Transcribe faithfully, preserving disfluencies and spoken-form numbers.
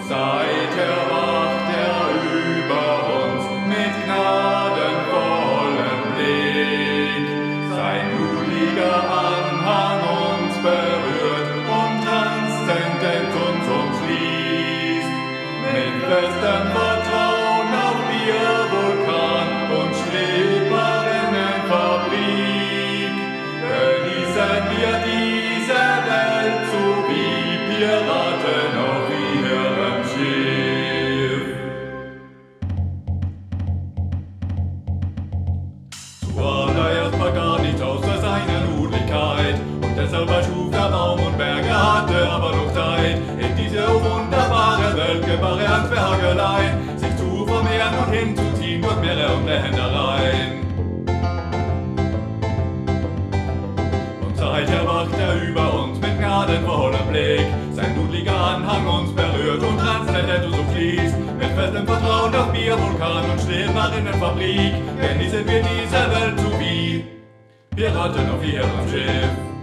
Seither wacht er über uns mit gnadenvollem Blick. Sein blutiger Anhang uns berührt und transzendent uns umschließt. Mit festem Vertrauen auf Biervulkan und Strebberinnenfabrik genießen wir diese Welt so wie Piraten auf ihrem Schiff. Zuallererst vergaß außer seiner Ludwigkeit und deshalb erschuf er Baum und Berge, hatte aber noch Zeit. In diese wunderbare Welt gebar er an Zwergelein, sich zu vermehren und hinzuziehen durch Meere und Ländereien. Und seither wacht er über uns mit gnadenvollem Blick. Sein blutiger Anhang uns berührt und transzendent uns umschließt. Mit festem Vertrauen auf Biervulkan und Strebberinnenfabrik genießen wir diese Welt so wie Piraten auf ihrem Schiff.